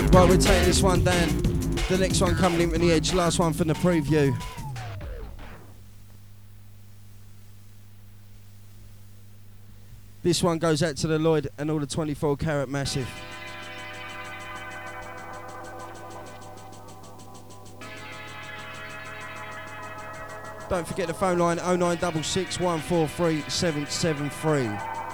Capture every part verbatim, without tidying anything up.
Right, we're taking this one down. The next one coming in from the edge. Last one from the preview. This one goes out to the Lloyd and all the twenty-four carat massive. Don't forget the phone line oh nine six six, one four three, seven seven three.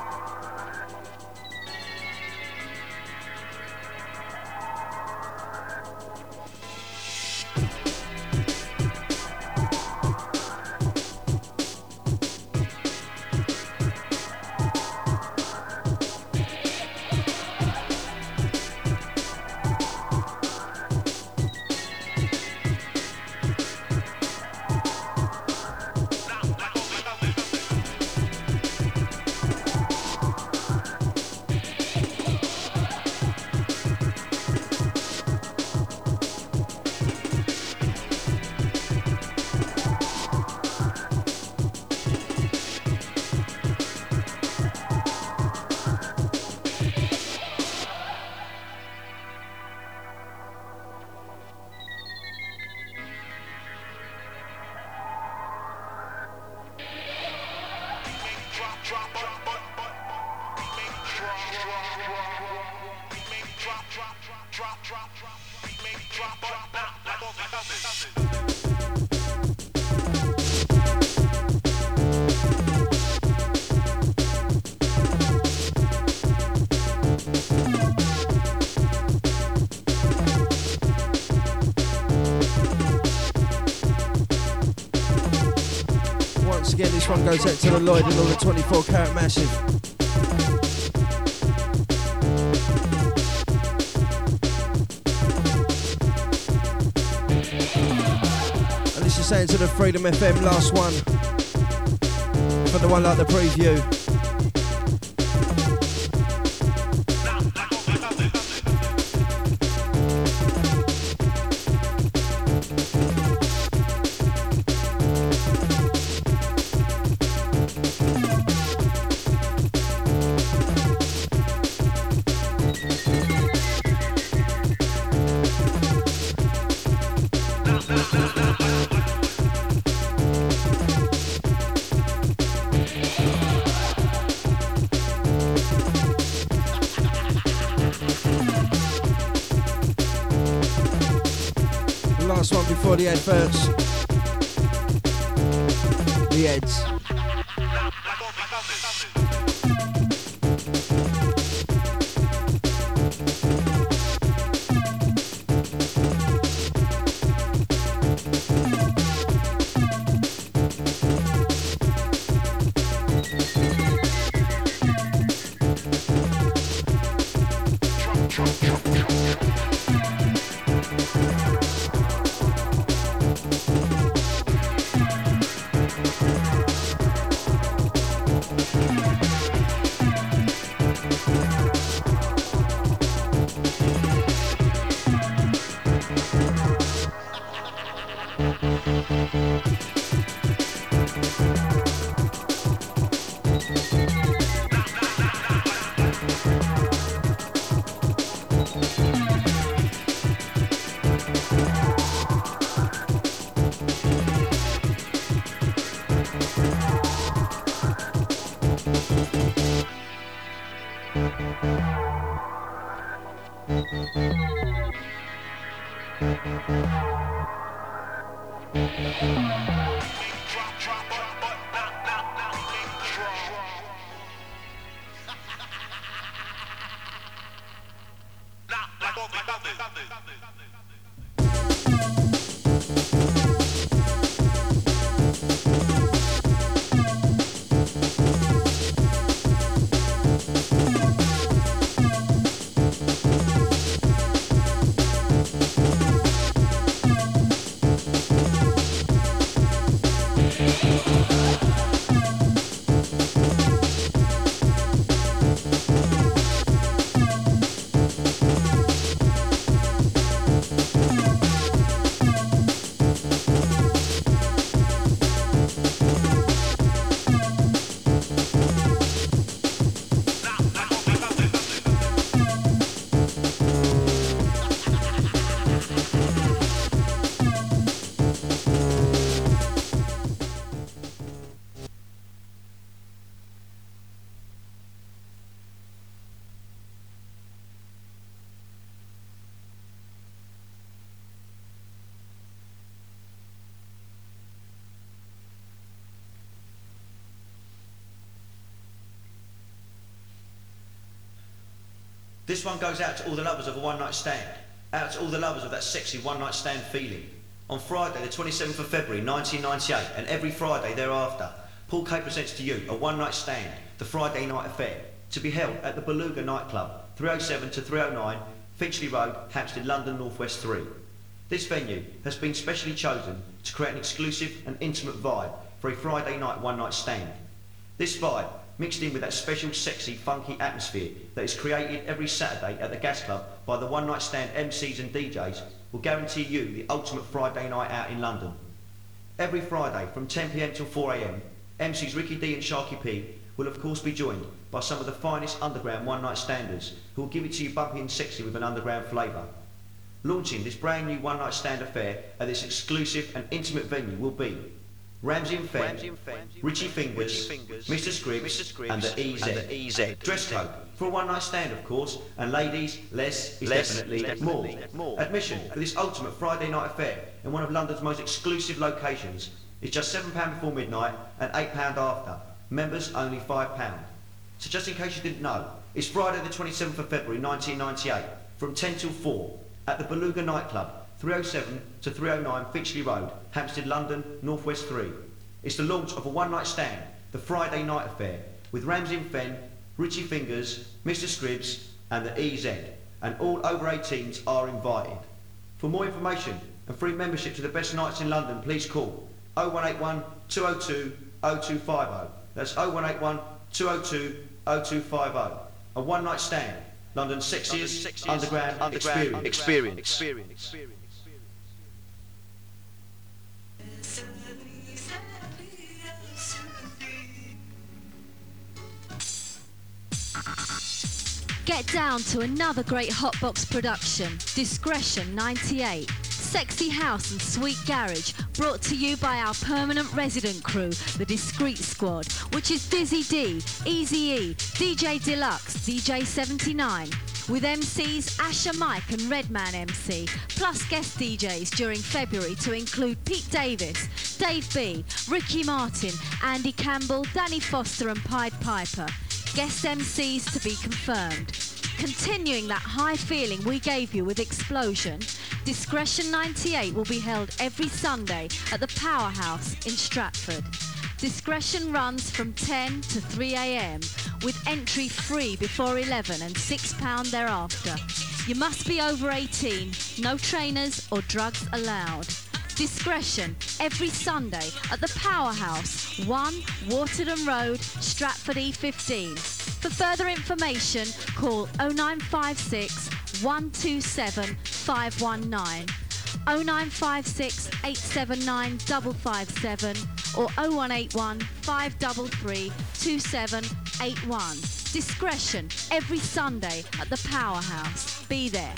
Again, this one goes out to the Lloyd and all the twenty-four carat massive. And this is saying to the Freedom F M last one for the one like the preview. Before the adverts, the Eds. This one goes out to all the lovers of a one-night stand, out to all the lovers of that sexy one-night stand feeling. On Friday, the twenty-seventh of February nineteen ninety-eight, and every Friday thereafter, Paul K presents to you a one-night stand, the Friday Night Affair, to be held at the Beluga nightclub, three oh seven to three oh nine, Finchley Road, Hampstead, London, North West three. This venue has been specially chosen to create an exclusive and intimate vibe for a Friday night one-night stand. This vibe, mixed in with that special, sexy, funky atmosphere that is created every Saturday at the Gas Club by the one-night stand M Cs and D Js, will guarantee you the ultimate Friday night out in London. Every Friday from ten p m till four a m, M Cs Ricky D and Sharky P will of course be joined by some of the finest underground one-night standers who will give it to you bumpy and sexy with an underground flavour. Launching this brand new one-night stand affair at this exclusive and intimate venue will be Ramsey and Fenn, Richie Fingers, Mister Scribs, and the E Z. And the E Z. Dress code for a one-night stand, of course, and ladies, less is less, definitely, definitely more. more. Admission for this ultimate Friday night affair in one of London's most exclusive locations is just seven pounds before midnight and eight pounds after. Members only five pounds. So just in case you didn't know, it's Friday the twenty-seventh of February nineteen ninety-eight from ten till four at the Beluga nightclub, three oh seven to three oh nine Finchley Road, Hampstead, London, North West three. It's the launch of a one-night stand, the Friday Night Affair, with Ramsey and Fenn, Richie Fingers, Mister Scribs, and the E Z, and all over eighteens are invited. For more information and free membership to the best nights in London, please call oh one eight one, two oh two, oh two five oh. That's oh one eight one, two oh two, oh two five oh. A one-night stand, London's sexiest, London's sexiest underground, underground experience. experience. experience. experience. Get down to another great Hotbox production, Discretion ninety-eight. Sexy house and sweet garage, brought to you by our permanent resident crew, the Discreet Squad, which is Dizzy D, Easy E, D J Deluxe, D J seventy-nine, with M Cs Asher Mike and Redman M C, plus guest D Js during February to include Pete Davis, Dave B, Ricky Martin, Andy Campbell, Danny Foster and Pied Piper. Guest M Cs to be confirmed. Continuing that high feeling we gave you with Explosion, Discretion ninety-eight will be held every Sunday at the Powerhouse in Stratford. Discretion runs from ten to three a m with entry free before eleven and six pounds thereafter. You must be over eighteen, no trainers or drugs allowed. Discretion every Sunday at the Powerhouse, one Waterton Road, Stratford E fifteen. For further information, call oh nine five six, one two seven, five one nine, oh nine five six, eight seven nine, five five seven or oh one eight one, five three three, two seven eight one. Discretion every Sunday at the Powerhouse. Be there.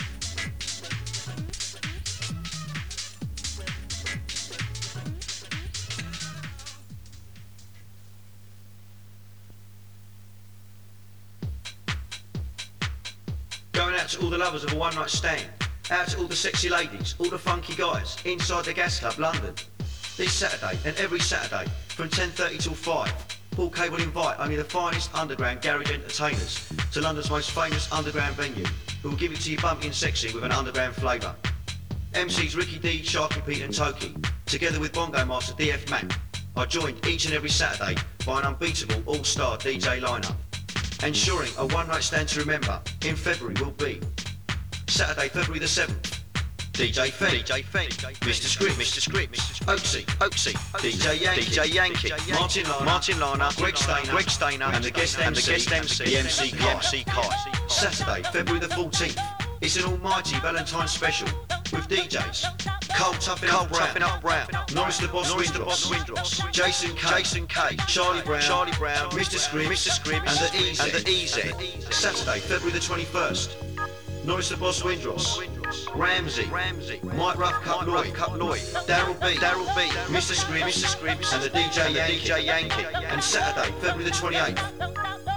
Going out to all the lovers of a one-night stand, out to all the sexy ladies, all the funky guys, inside the Gas Club, London. This Saturday and every Saturday from ten thirty till five, Paul K will invite only the finest underground garage entertainers to London's most famous underground venue, who will give it to you bumpy and sexy with an underground flavour. M Cs Ricky D, Sharky Pete and Toki, together with Bongo Master D F Mac, are joined each and every Saturday by an unbeatable all-star D J lineup. Ensuring a one-night stand to remember in February will be Saturday, February the seventh. D J Fenn, D J Fenn, Mister Scribs, Mister Scribs, Oaksy, Oaksy, D J Yankee, D J Yankee, Martin Lana, Martin Lana, Greg Stainer, Greg Stainer, and the guest M C, and the guest M C, the M C Kai, M C Kai. Saturday, February the fourteenth. It's an almighty Valentine's special with D Js Cole Tuffin Up Brown, Up Brown, Norris the Boss Windross, Windross, Jason K, Jason K, Charlie Brown, Charlie Brown, Mister Scribs, Mister Scribs, and the E Z, and the E Z. Saturday, February the twenty-first. Norris the Boss Windross, Ramsey, Ramsey, Mike Rough Cup Lloyd, Cup Lloyd, Daryl B, Daryl B, Mister Scribs, Mister Scribs, and the D J Yankee, D J Yankee. And Saturday, February the twenty-eighth.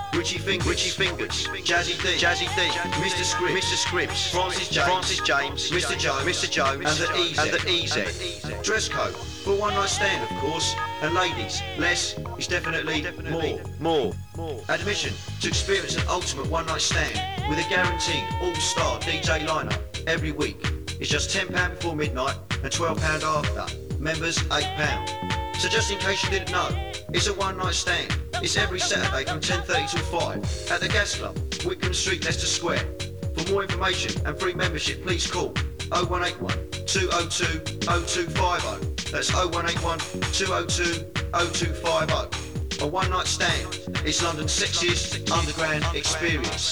Richie Fingers, Richie Fingers, Jazzy D, Jazzy D, Mister Scripps, Mister Scripps, Francis James, Francis James, Mister Jones, Mister Jones, and the E Z, and the E Z. Dress code for one night stand, of course. And ladies, less is definitely, definitely more, more. Admission to experience an ultimate one night stand with a guaranteed all-star D J lineup every week. It's just ten pounds before midnight and twelve pounds after. Members, eight pounds. So just in case you didn't know, it's a one night stand. It's every Saturday from ten thirty till five at the Gas Club, Wickham Street, Leicester Square. For more information and free membership, please call oh one eight one, two oh two, oh two five oh. That's oh one eight one, two oh two, oh two five oh. A one night stand. It's London's sexiest underground experience.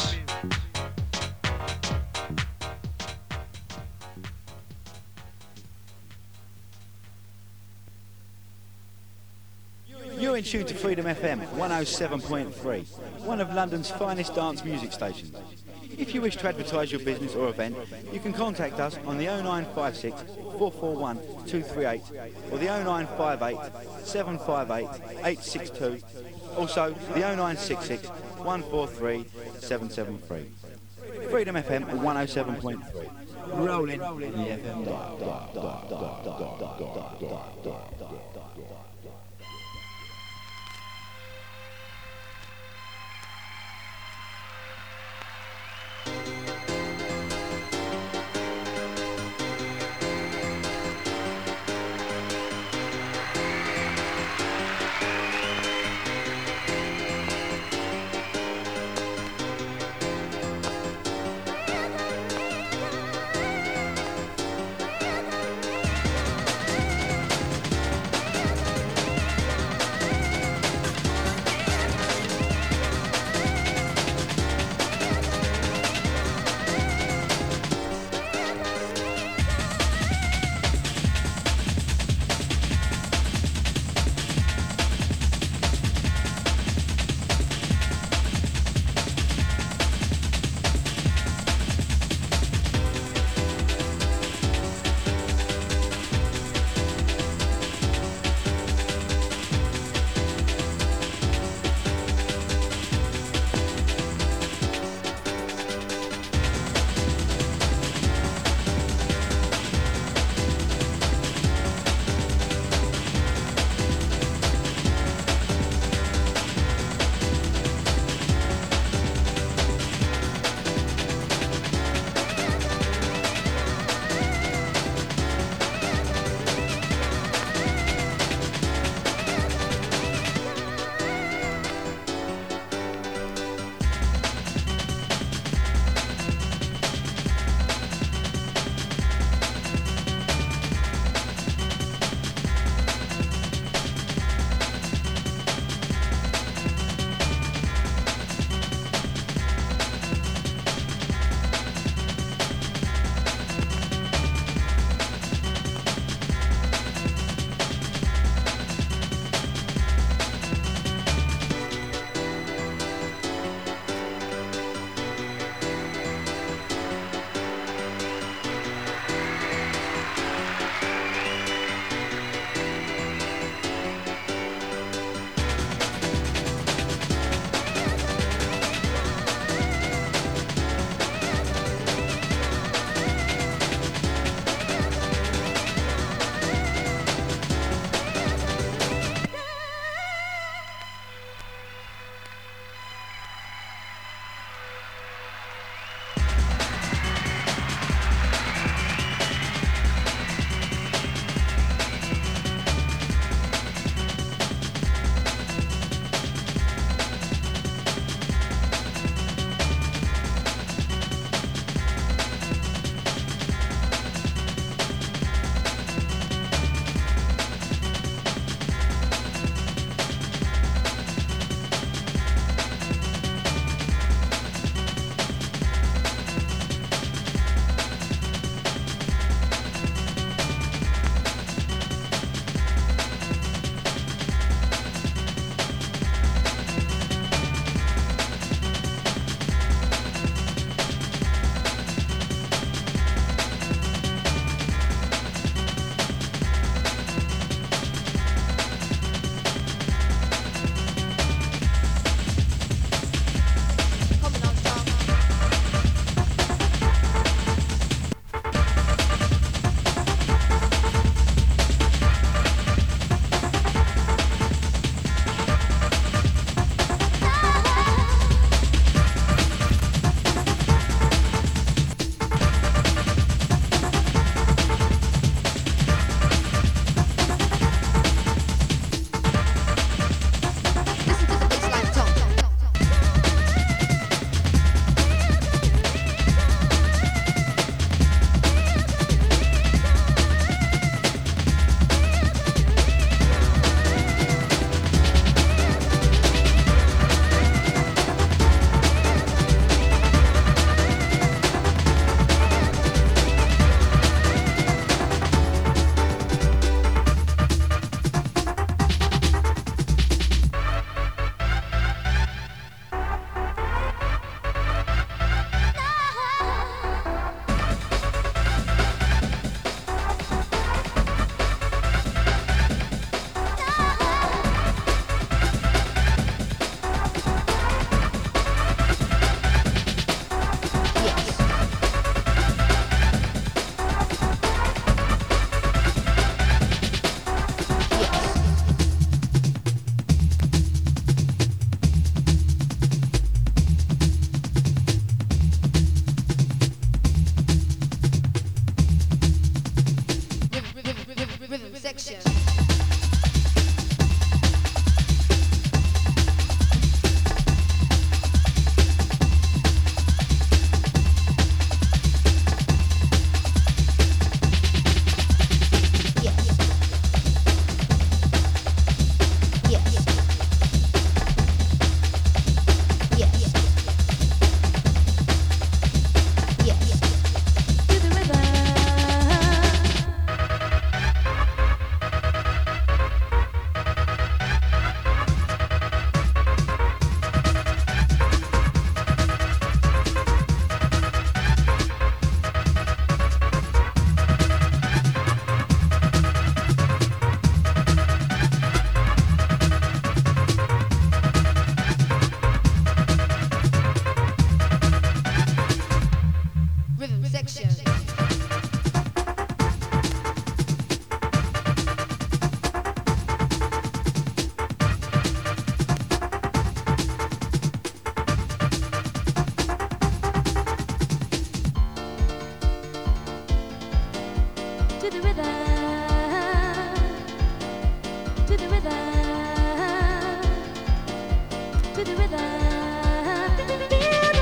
You're in tune to Freedom F M one oh seven point three, one of London's finest dance music stations. If you wish to advertise your business or event, you can contact us on the oh nine five six, four four one, two three eight or the oh nine five eight, seven five eight, eight six two, also the oh nine six six, one four three, seven seven three. Freedom F M one oh seven point three. Rolling in the F M dial. Production. To the rhythm, to the rhythm, to the rhythm, feel the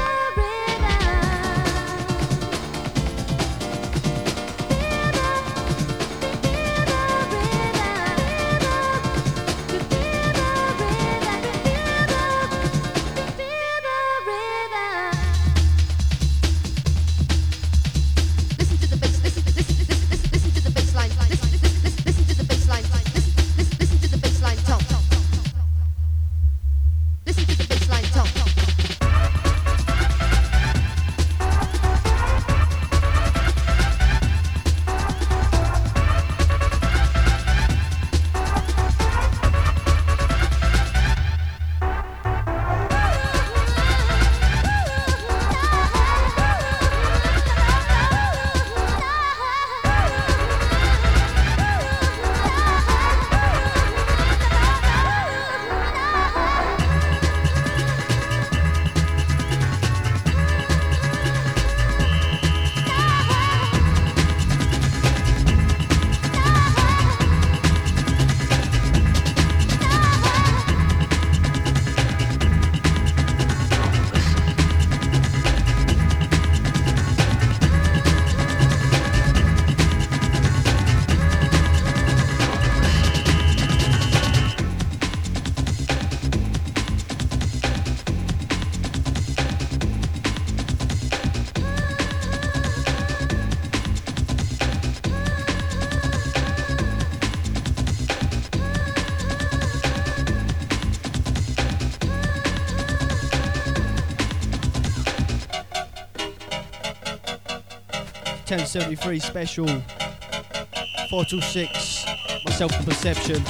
ten seventy-three special, four till six, myself and Perception.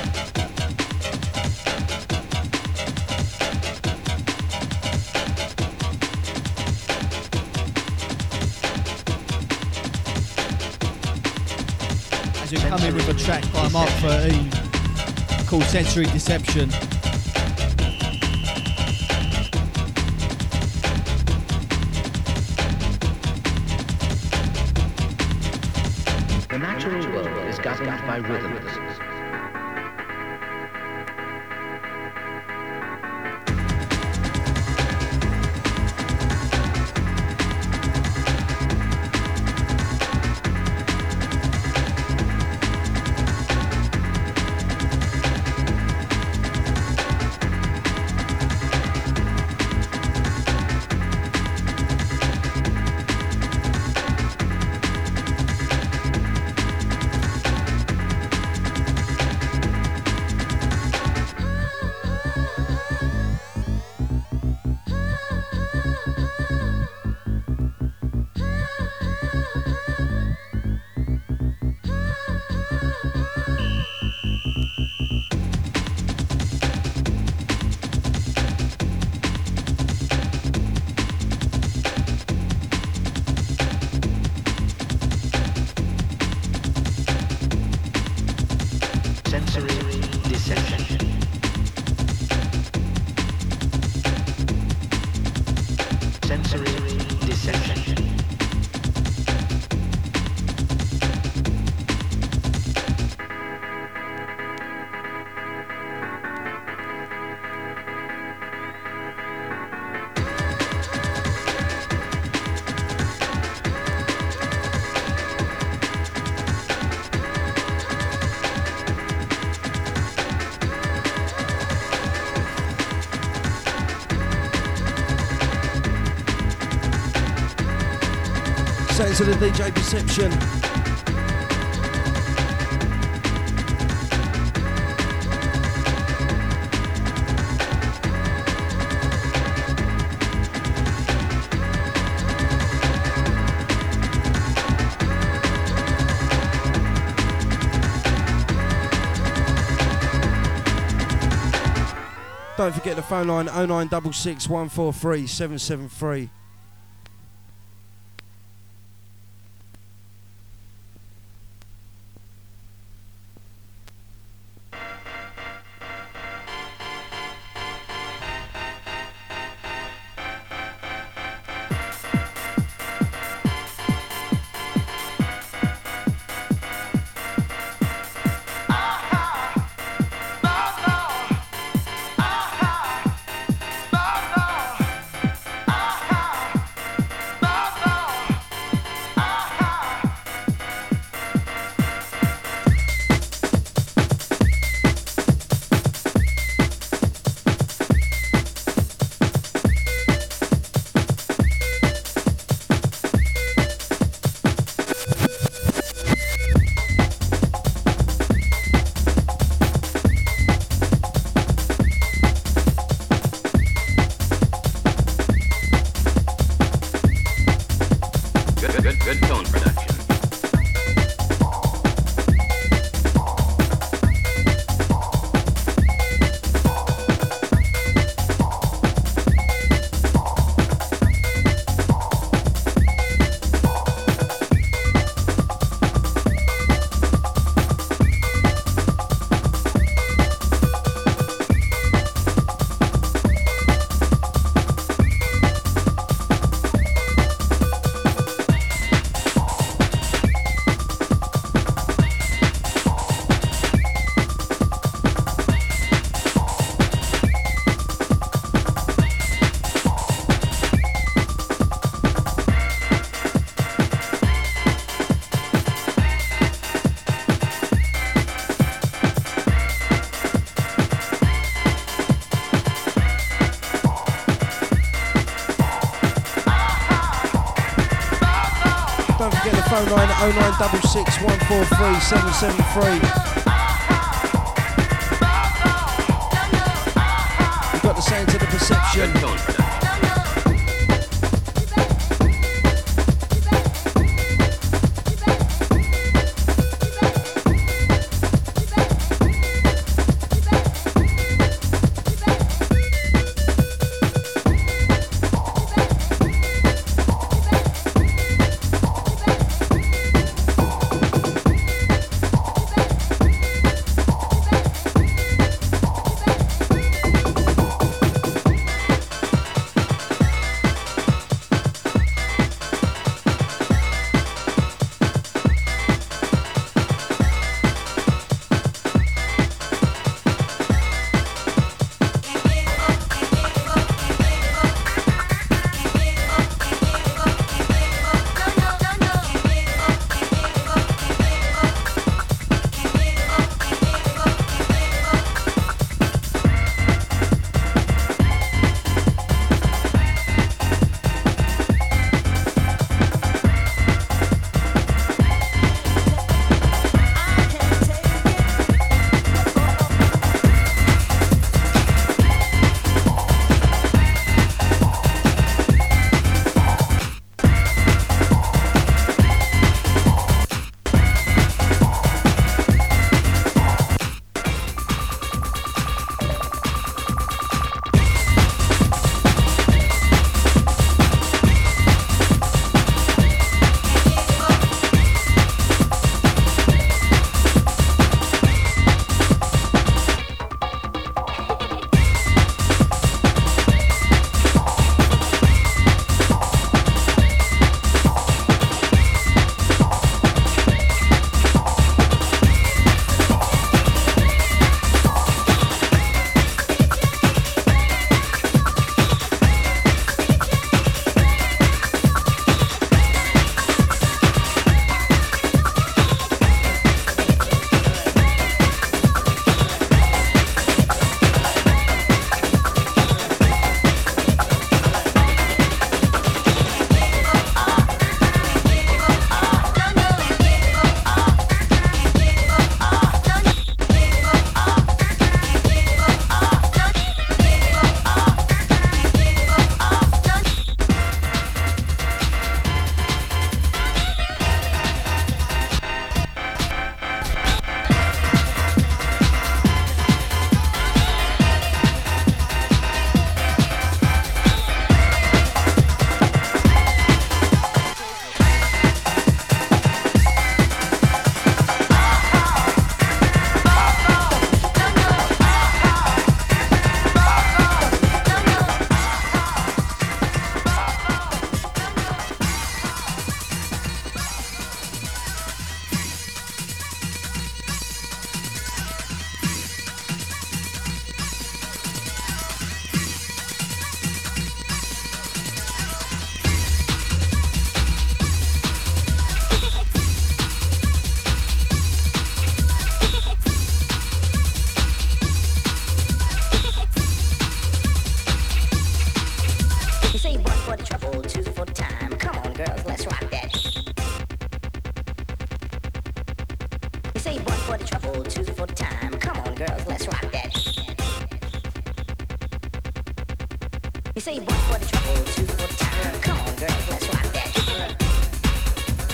As we come in with a track by Mark thirteen called Sensory Deception. The natural world is governed by rhythms. Sounds of the D J Perception. Don't forget the phone line oh nine six six, one four three, seven seven three. Good tone production. phone line oh nine six six, one four three, seven seven three. We've got the Sound to the Perception. You say one for the trouble, two for the time. Come on, girls, let's rock that.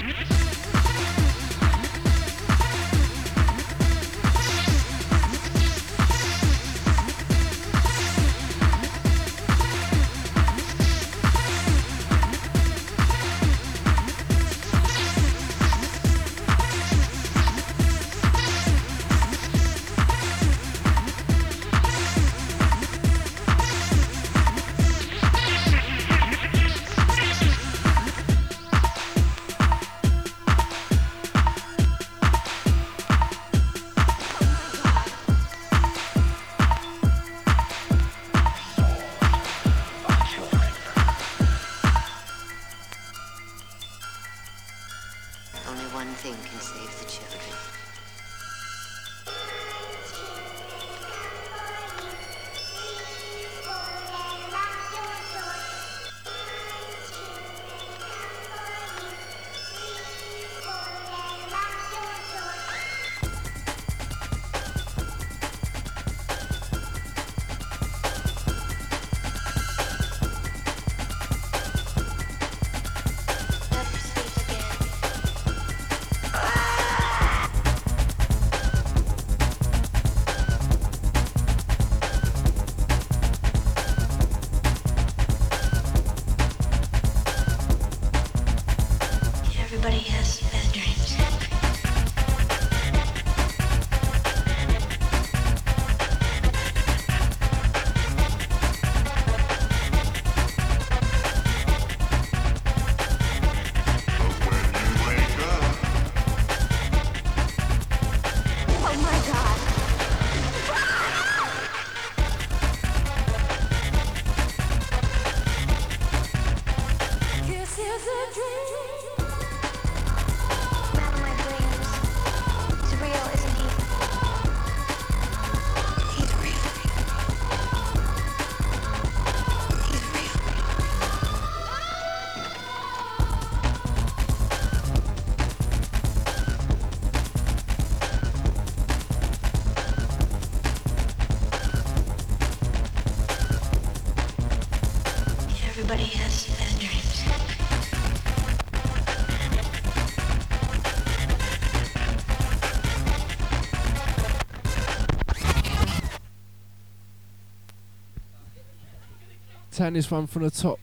Turn this one from the top.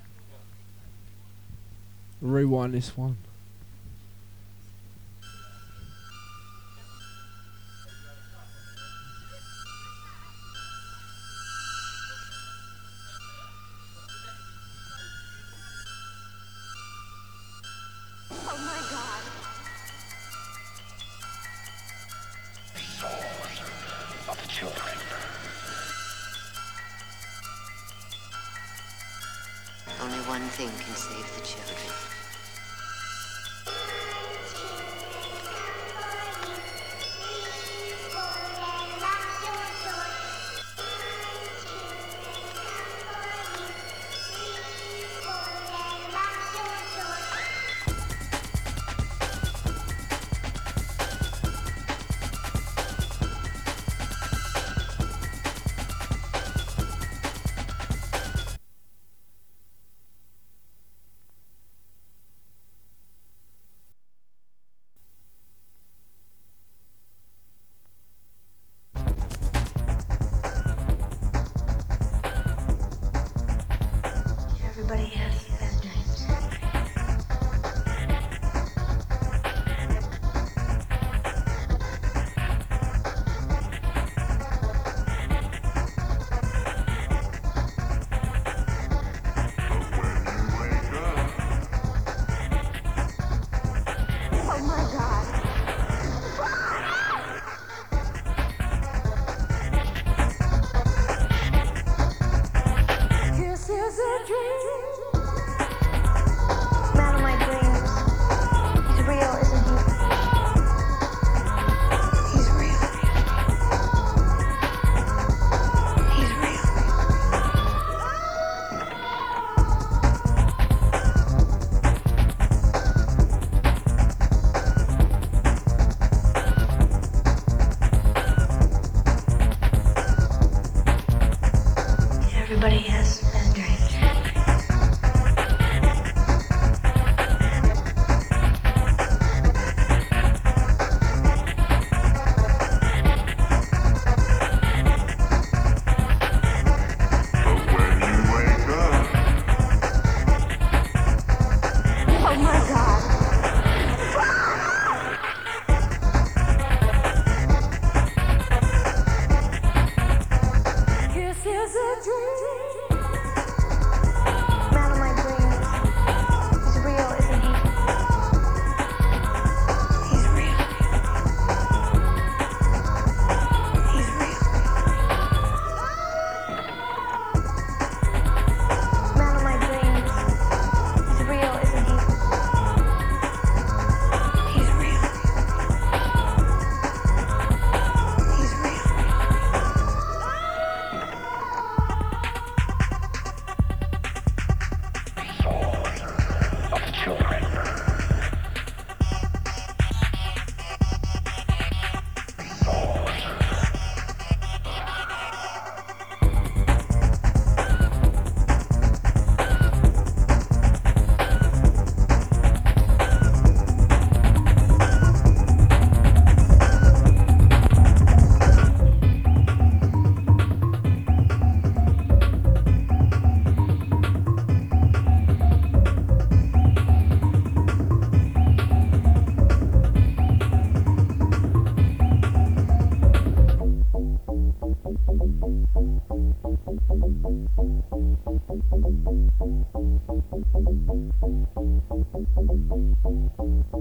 Rewind this one. Oh my God. Souls of children. Only one thing can save the children.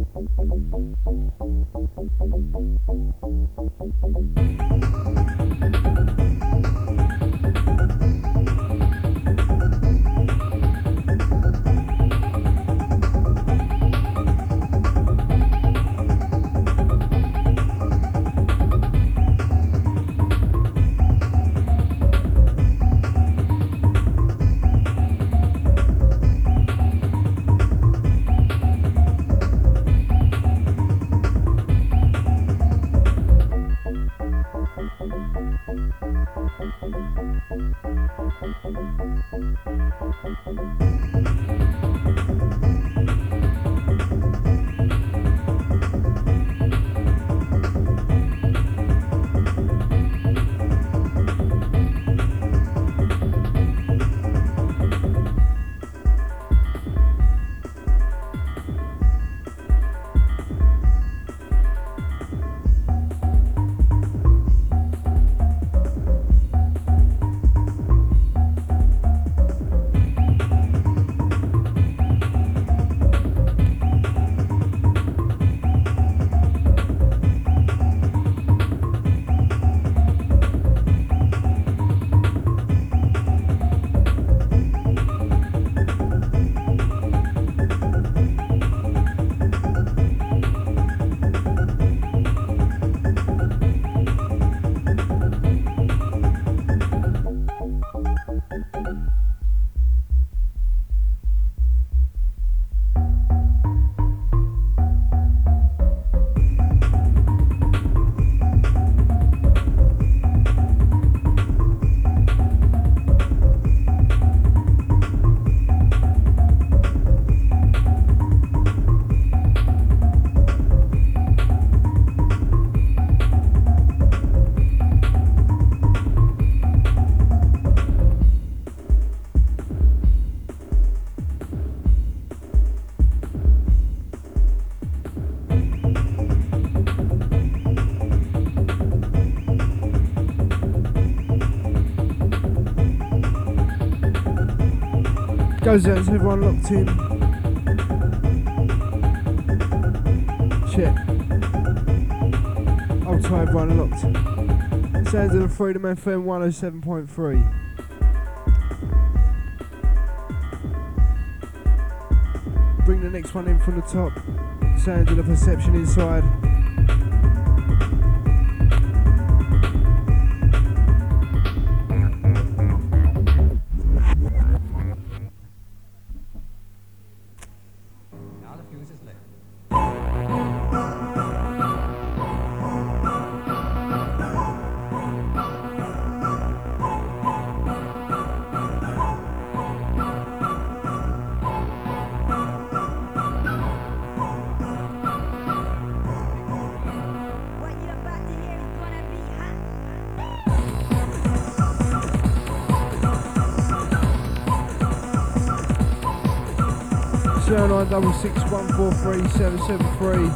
Goes out to everyone locked in. Check. I'll try everyone locked. Sounds of the Freedom F M one oh seven point three. Bring the next one in from the top. Sounds of the Perception inside. zero nine double six one four three seven seven three.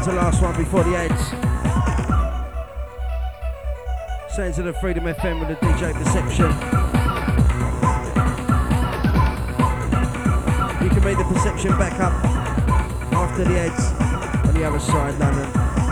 the last one before the ads. Saying to the Freedom F M with the D J Perception. You can make the Perception back up after the ads on the other side, London.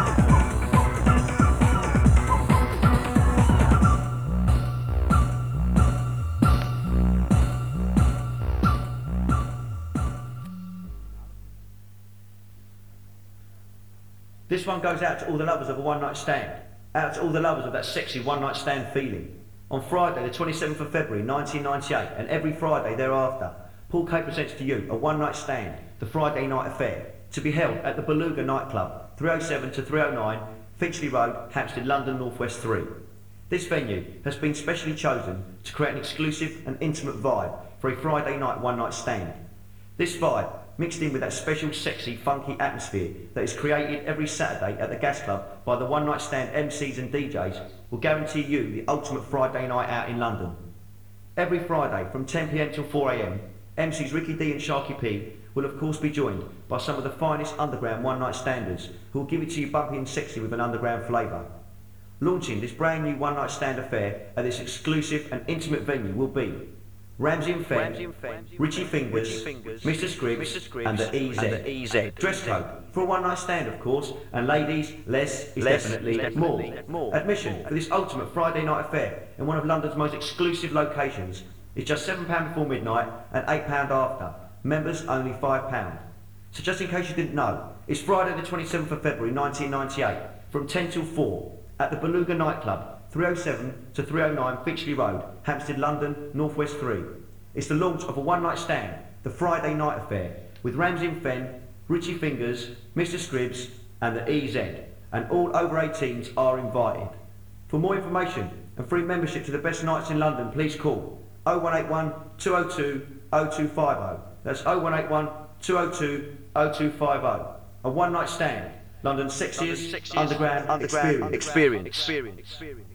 This one goes out to all the lovers of a one-night stand. Out to all the lovers of that sexy one-night stand feeling. On Friday, the twenty-seventh of February, nineteen ninety-eight, and every Friday thereafter, Paul K presents to you a one-night stand, the Friday Night Affair, to be held at the Beluga nightclub, three oh seven to three oh nine, Finchley Road, Hampstead, London, North West three. This venue has been specially chosen to create an exclusive and intimate vibe for a Friday night one-night stand. This vibe, mixed in with that special, sexy, funky atmosphere that is created every Saturday at the Gas Club by the one-night stand M Cs and D Js, will guarantee you the ultimate Friday night out in London. Every Friday from ten p m till four a m, M Cs Ricky D and Sharky P will of course be joined by some of the finest underground one-night standers who will give it to you bumpy and sexy with an underground flavour. Launching this brand new one-night stand affair at this exclusive and intimate venue will be Ramsey and Fenn, Richie Fingers, Mister Scribs, and the E Z. Dress code for a one-night stand, of course, and ladies, less is definitely more. Admission for this ultimate Friday night affair in one of London's most exclusive locations is just seven pounds before midnight and eight pounds after. Members only five pounds. So just in case you didn't know, it's Friday the twenty-seventh of February nineteen ninety-eight from ten till four at the Beluga nightclub, three oh seven to three oh nine Finchley Road, Hampstead, London, North West three. It's the launch of a one-night stand, the Friday Night Affair, with Ramsey and Fenn, Richie Fingers, Mister Scribs, and the E Z. And all over eighteens are invited. For more information and free membership to the best nights in London, please call oh one eight one, two oh two, oh two five oh. That's oh one eight one, two oh two, oh two five oh. A one-night stand, London's sexiest, London's sexiest underground, underground experience. experience. experience. experience.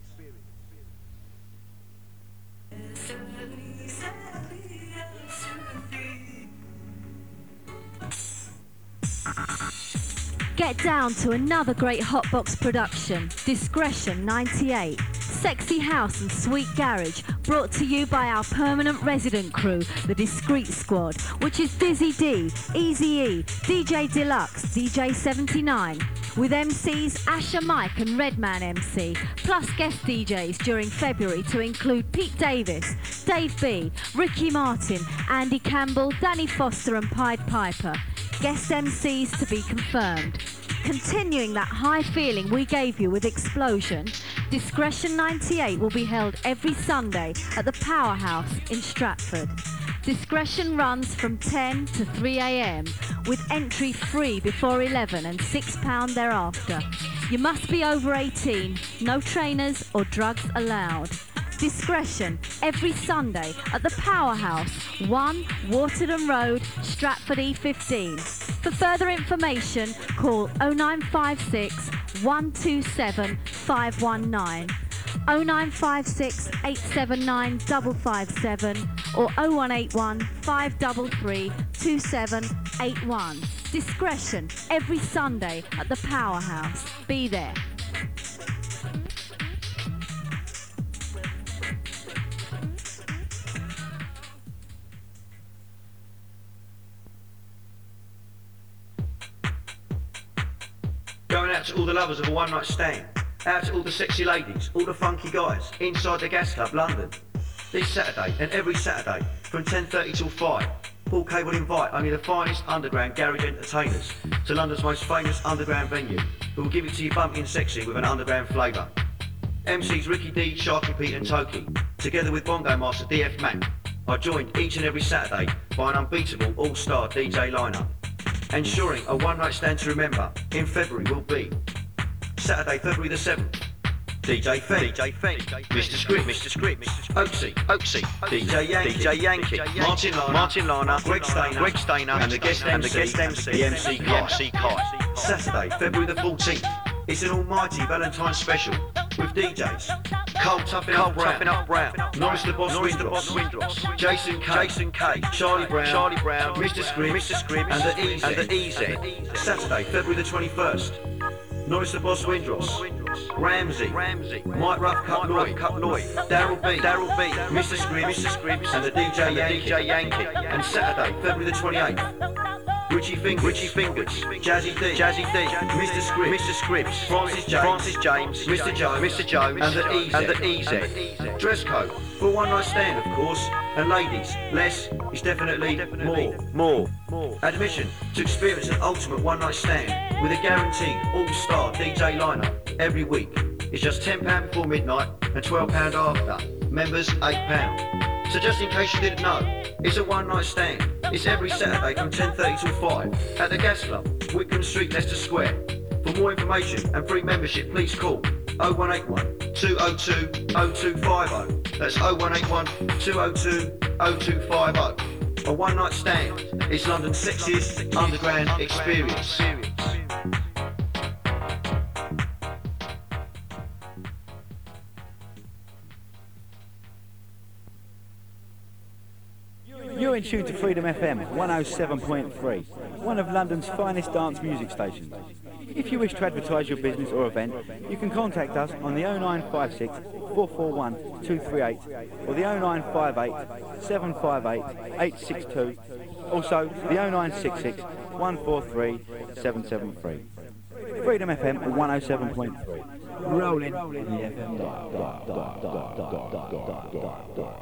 Get down to another great Hotbox production, Discretion ninety-eight. Sexy house and sweet garage, brought to you by our permanent resident crew, the Discreet Squad, which is Dizzy D, Easy E, D J Deluxe, D J seventy-nine, with M Cs Asher Mike and Redman M C, plus guest D Js during February to include Pete Davis, Dave B, Ricky Martin, Andy Campbell, Danny Foster and Pied Piper. Guest M Cs to be confirmed. Continuing that high feeling we gave you with Explosion, Discretion ninety-eight will be held every Sunday at the Powerhouse in Stratford. Discretion runs from ten to three a m with entry free before eleven and six pounds thereafter. You must be over eighteen, no trainers or drugs allowed. Discretion every Sunday at the Powerhouse, one Waterton Road, Stratford E fifteen. For further information, call oh nine five six, one two seven, five one nine, oh nine five six, eight seven nine, five five seven or oh one eight one, five three three, two seven eight one. Discretion every Sunday at the Powerhouse. Be there. Going out to all the lovers of a one-night stand. Out to all the sexy ladies, all the funky guys, inside the Gas Club, London. This Saturday, and every Saturday, from ten thirty till five, Paul K will invite only the finest underground garage entertainers to London's most famous underground venue, who will give it to you bumpy and sexy with an underground flavour. M Cs Ricky D, Sharky Pete and Toki, together with Bongo Master D F Mac, are joined each and every Saturday by an unbeatable all-star D J lineup. Ensuring a one-night stand to remember in February will be Saturday, February the seventh. D J Fenn, D J Fenn, Mister Script, Mister Script, Oaksy, Oaksy, D J Yankee, D J Yankee, Martin Lana, Martin Lana, Greg Stainer, Greg Stainer, and the guest and the guest M C, the M C Kai. Saturday, February the fourteenth. It's an almighty Valentine's special with D Js Cole Tuffin Up Brown, Brown, Norris the Boss Windross, Jason K, Jason K, Charlie Brown, Charlie Brown, Mister Scribs, Mister Scribs, and the E Z, and the E Z. Saturday, February the twenty-first. Norris the Boss Windross, Ramsey, Ramsey, Mike Ruff Cup Lloyd, Cup Lloyd, Daryl B, Daryl B, Mister Scribs, Mister Scribs, and the D J Yankee, D J Yankee. And Saturday, February the twenty-eighth, Richie Fingers, Richie Fingers, Jazzy D, Jazzy D, Mister Scribs, Mister Scribs, Francis James, Francis James, Mister Jones, Mister Jones, and the E Z, and the E Z. Dress code for one night stand, of course. And ladies, less is definitely, definitely more, more. Admission to experience an ultimate one night stand with a guaranteed all-star D J lineup every week is just ten pounds before midnight and twelve pounds after. Members, eight pounds. So just in case you didn't know, it's a one night stand. It's every Saturday from ten thirty till five at the Gas Club, Wickham Street, Leicester Square. For more information and free membership, please call oh one eight one, two oh two, oh two five oh. That's oh one eight one, two oh two, oh two five oh. A one night stand. It's London's sexiest underground experience. You're in tune to Freedom F M one oh seven point three, one of London's finest dance music stations. If you wish to advertise your business or event, you can contact us on the oh nine five six, four four one, two three eight or the oh nine five eight, seven five eight, eight six two, also the oh nine six six, one four three, seven seven three. Freedom F M one oh seven point three. Rolling in the F M dial.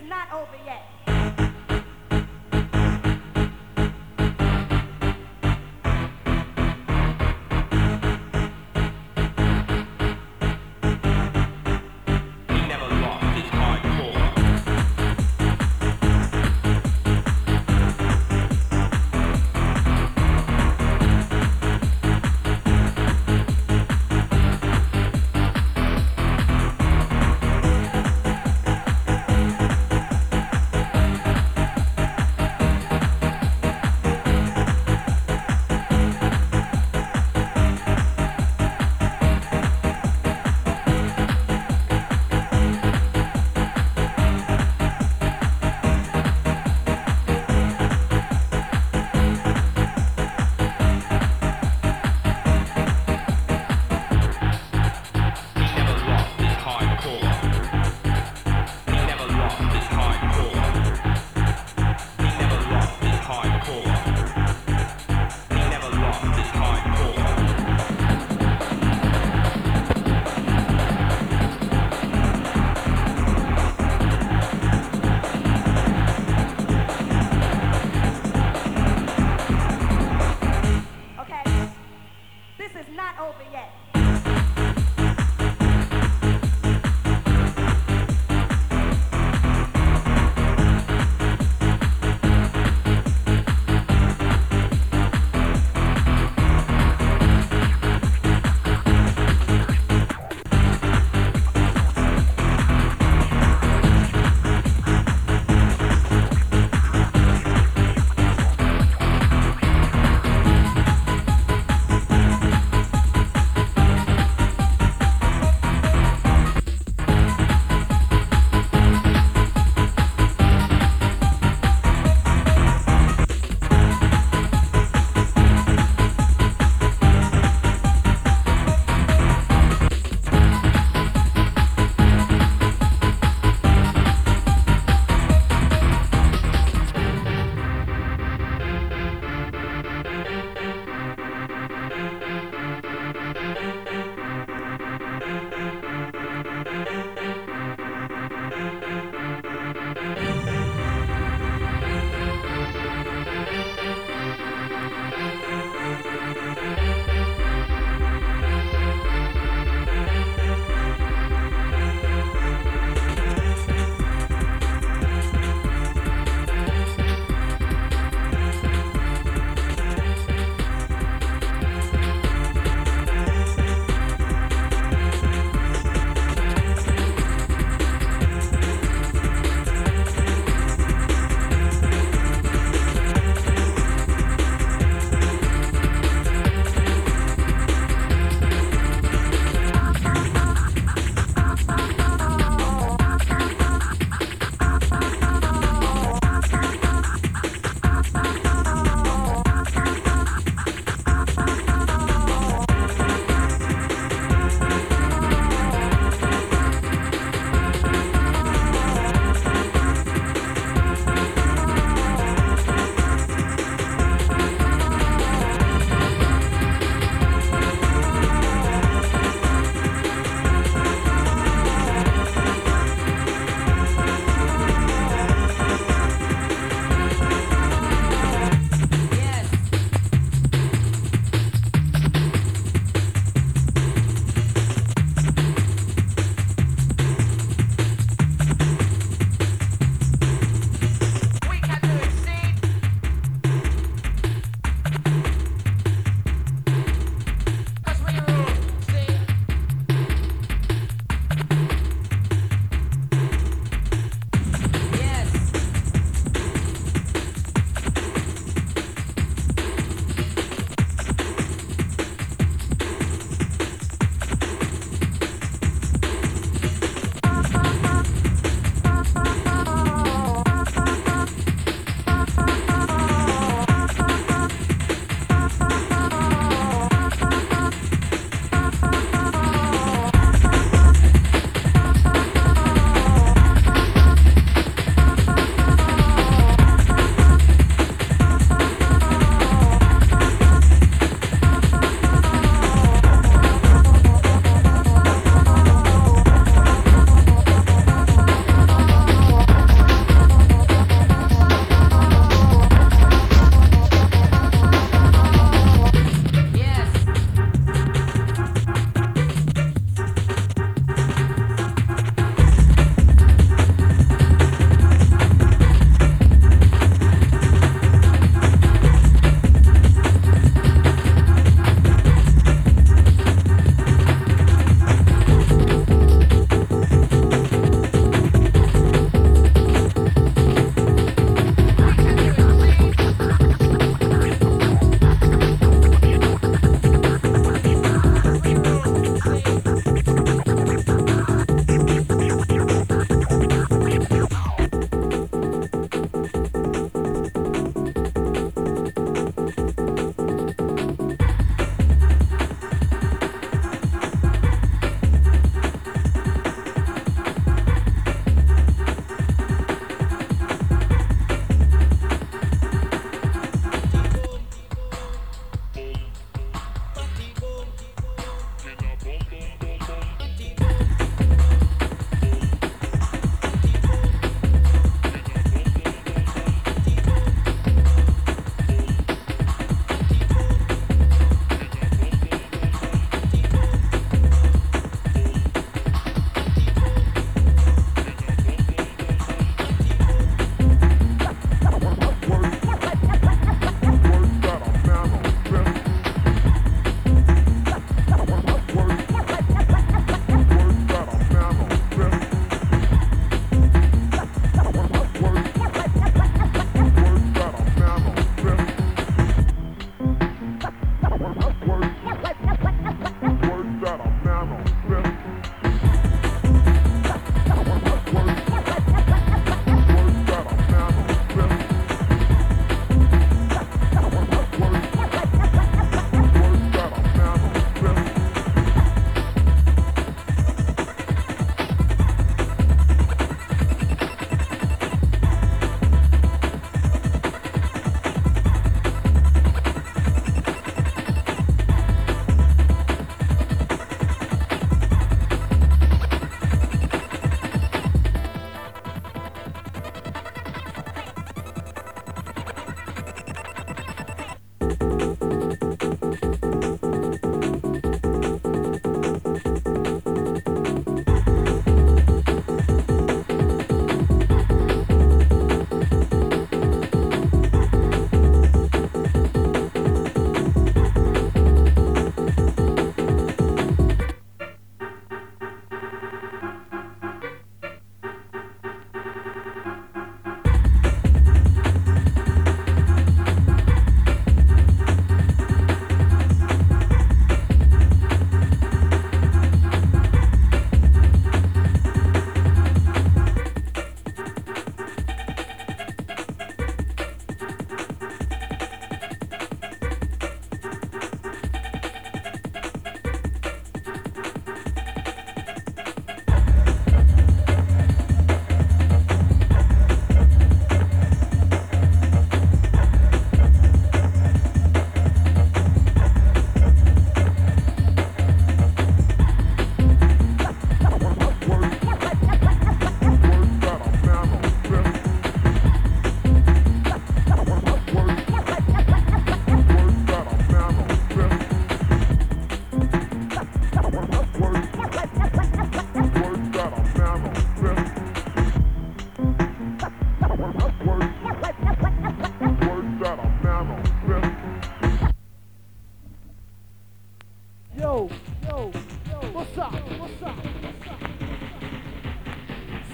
not over yet. We'll be right back.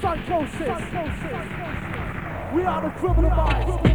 Psychosis. We are the criminal minds.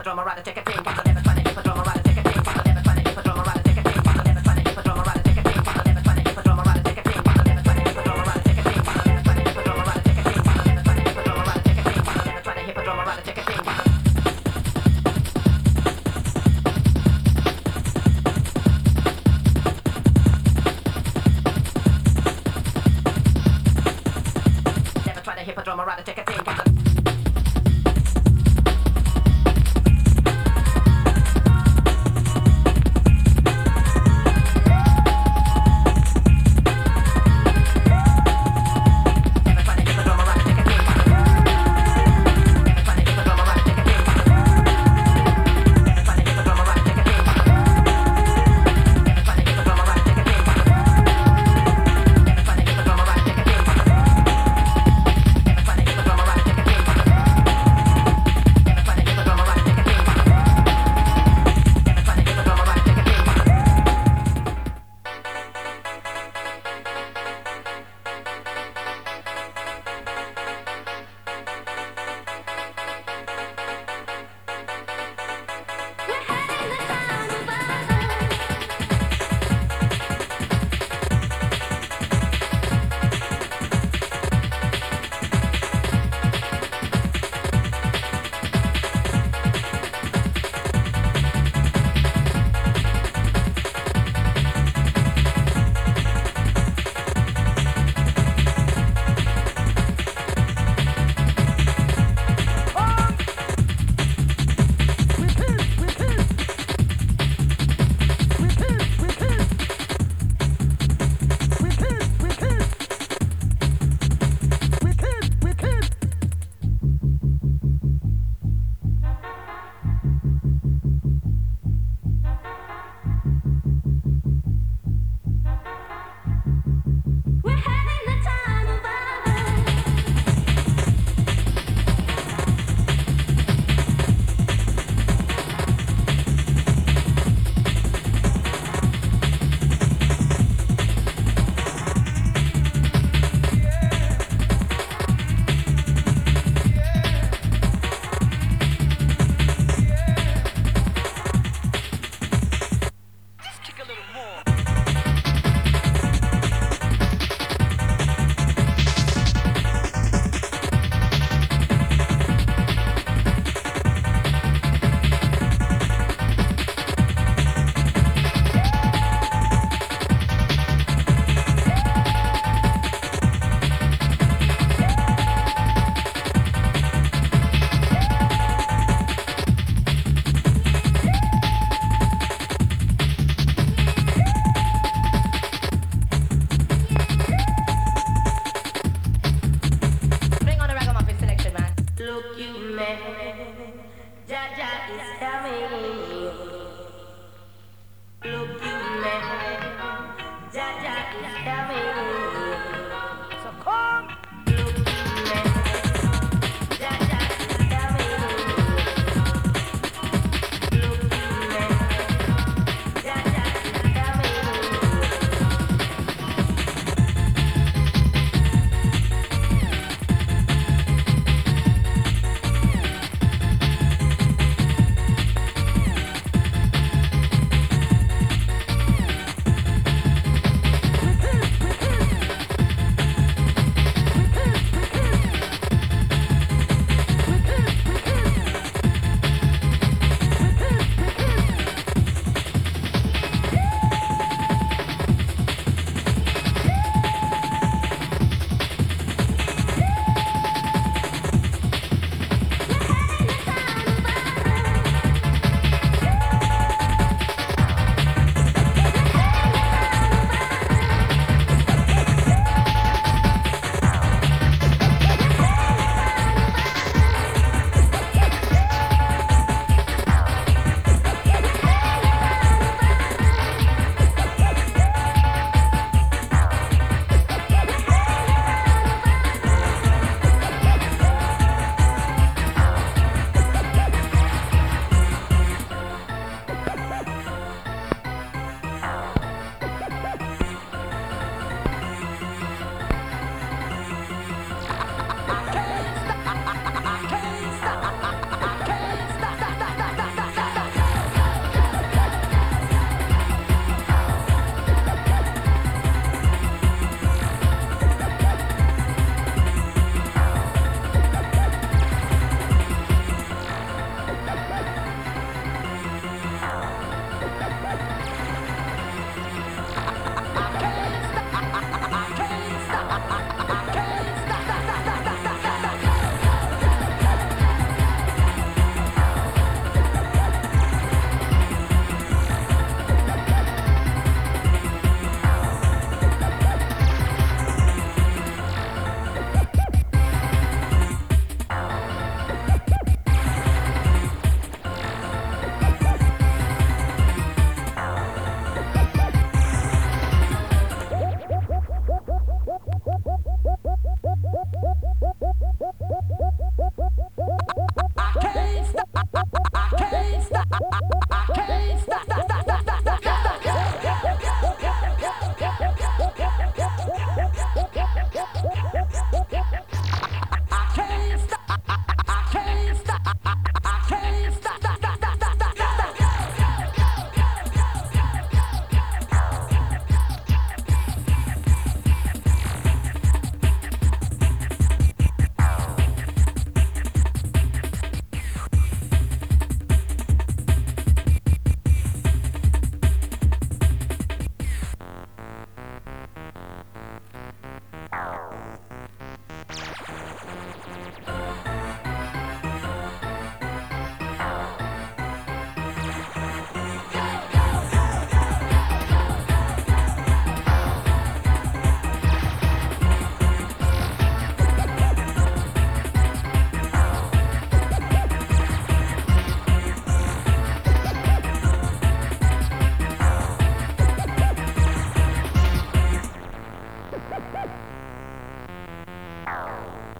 Take a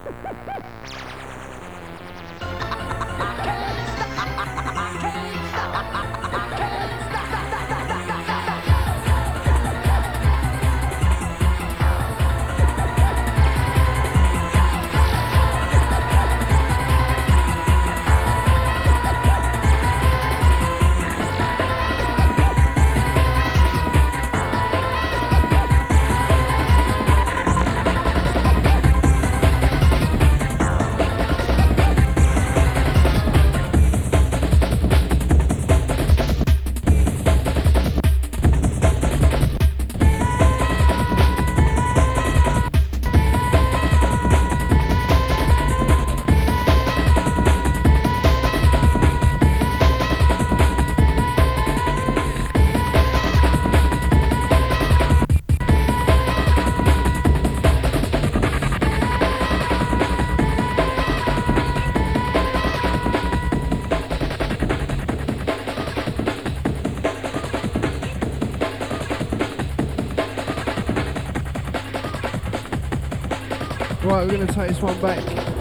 Right, we're going to take this one back